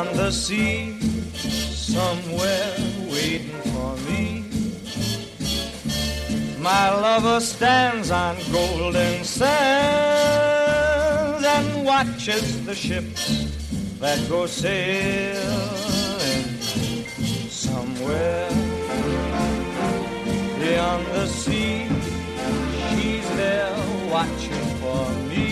beyond the sea, somewhere waiting for me. My lover stands on golden sands and watches the ships that go sailing somewhere beyond the sea. She's there watching for me.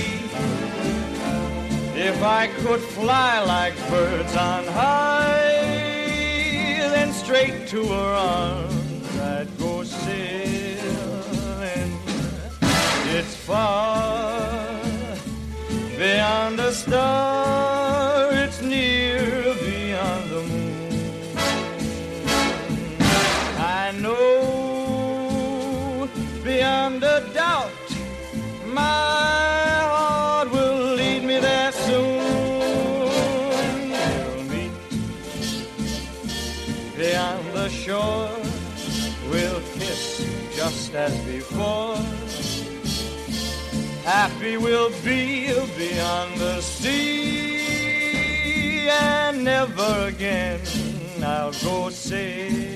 If I could fly like birds on high, then straight to her arms I'd go sailing. It's far beyond a star, it's near beyond the moon. I know beyond a doubt my heart will lead me there soon. We'll meet beyond the shore, we'll kiss just as before. Happy we'll be beyond the sea, and never again I'll go sailing.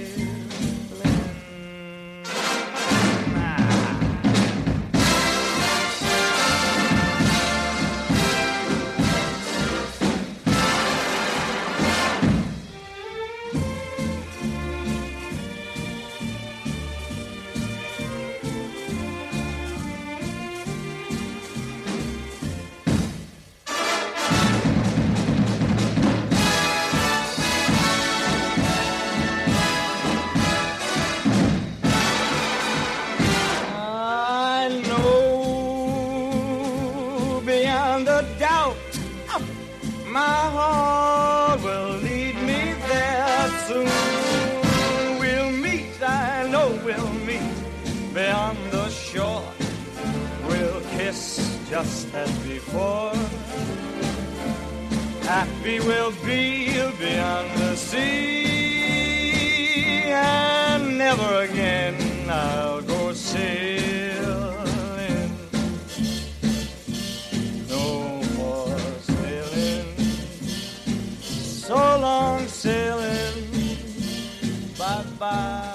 Beyond a doubt, my heart will lead me there soon. We'll meet, I know we'll meet beyond the shore. We'll kiss just as before. Happy we'll be beyond the sea, and never again I'll go sailing. So long sailing, bye-bye.